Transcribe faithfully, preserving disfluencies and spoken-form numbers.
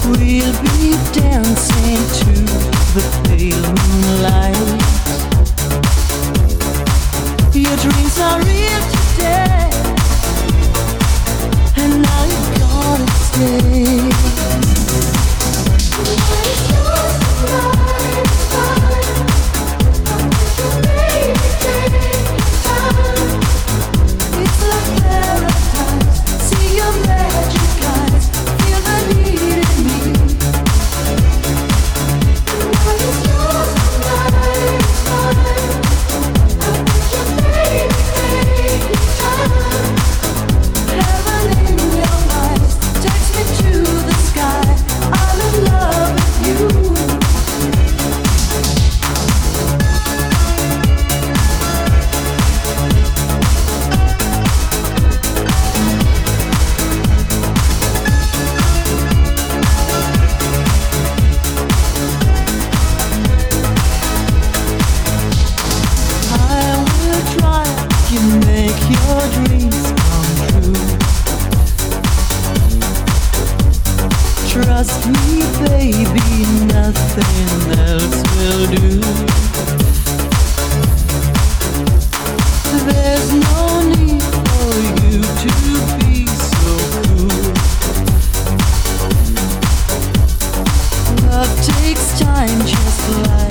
We'll be dancing to the pale moonlight. Your dreams are real today, and now you're gonna stay. It's yours tonight, it's fine. Baby, take your time. It's like paradise. See your magic eyes, feel the need in me. It's yours tonight, it's fine. Baby, take your time. Heaven in your eyes takes me to the sky. I'm in love with you. I will try to make your dreams come true. Trust me, baby, nothing else will do. There's no need for you to be so cool. Love takes time, just like